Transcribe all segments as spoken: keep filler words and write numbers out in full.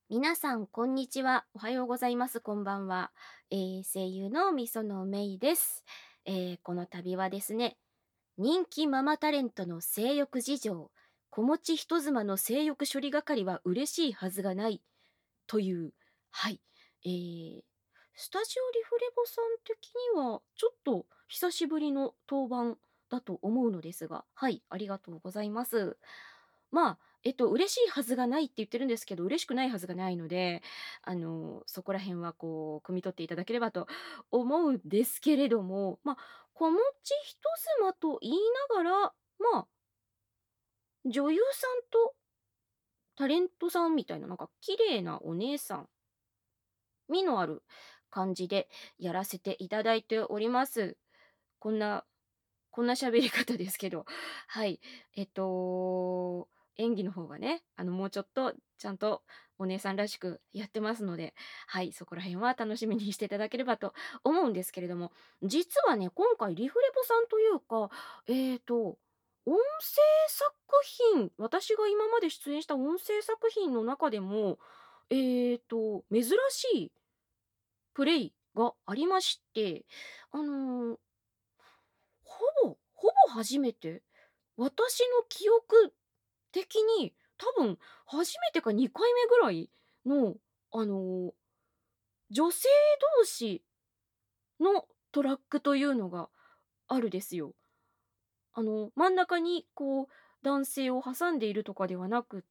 皆さん、こんにちは。おはようございます。こんばんは。えー声優のみそのめいです。えーこの度はですね、人気ママタレントの性欲事情、子持ち人妻の性欲処理係は嬉しいはずがないという、はい、えースタジオリフレボさん的には、ちょっと久しぶりの登板だと思うのですが、はい、ありがとうございます。まあ、えっと、嬉しいはずがないって言ってるんですけど、嬉しくないはずがないので、あの、そこら辺はこう、汲み取っていただければと思うんですけれども、まあ、子持ち人妻と言いながら、まあ、女優さんとタレントさんみたいな、なんか綺麗なお姉さん、身のある感じでやらせていただいております。こんなこんな喋り方ですけど、はい。えっと、演技の方がね、あの、もうちょっとちゃんとお姉さんらしくやってますので、はい、そこら辺は楽しみにしていただければと思うんですけれども、実はね、今回リフレポさんというか、えっと、音声作品、私が今まで出演した音声作品の中でも、えっと、珍しいプレイがありまして、あのほぼほぼ初めて、私の記憶的に多分初めてかにかいめぐらいの、あの、女性同士のトラックというのがあるですよ。あの、真ん中にこう男性を挟んでいるとかではなくって、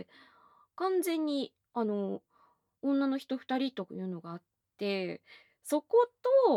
完全にあの、女の人ふたりというのがあって、そこと、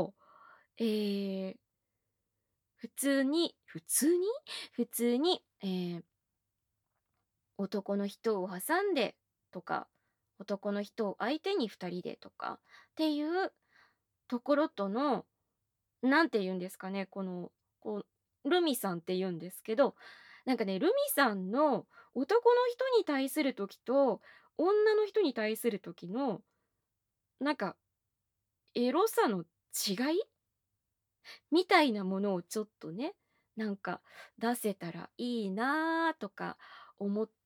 えー普通に普通に普通に、えー男の人を挟んでとか、男の人を相手にふたりでとかっていうところとの、なんて言うんですかね、この、こう、ルミさんって言うんですけど、なんかね、ルミさんの男の人に対する時と、女の人に対する時の、なんか、エロさの違いみたいなものをちょっとね、なんか出せたらいいなとか思って、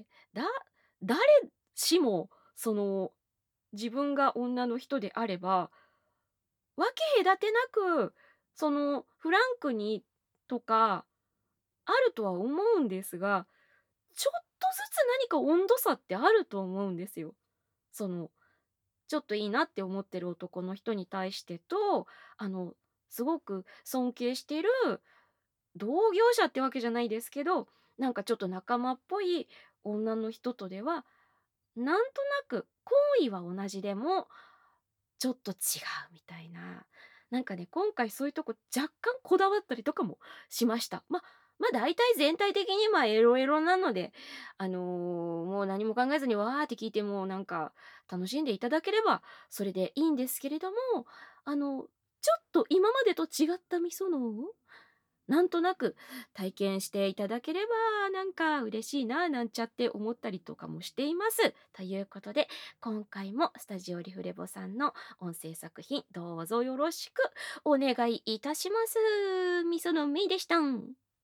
だ誰しもその自分が女の人であれば、分け隔てなく、そのフランクにとかあるとは思うんですが、ちょっとずつ何か温度差ってあると思うんですよ。そのちょっといいなって思ってる男の人に対してと、あの、すごく尊敬してる同業者ってわけじゃないですけど、なんかちょっと仲間っぽい女の人とでは、なんとなく行為は同じでも、ちょっと違うみたいな。なんかね、今回そういうとこ若干こだわったりとかもしました。ま、ま、大体全体的に、ま、エロエロなので、あの、もう何も考えずにわーって聞いてもなんか楽しんでいただければそれでいいんですけれども、あの、ちょっと今までと違ったみそのをなんとなく体験していただければ、なんか嬉しいな、なんちゃって思ったりとかもしています。ということで、今回もスタジオリフレボさんの音声作品、どうぞよろしくお願いいたします。みそのめいでした。